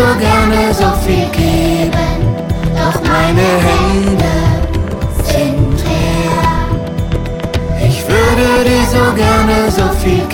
so gerne so viel geben, doch meine Hände sind leer. Ich würde dir so gerne so viel geben.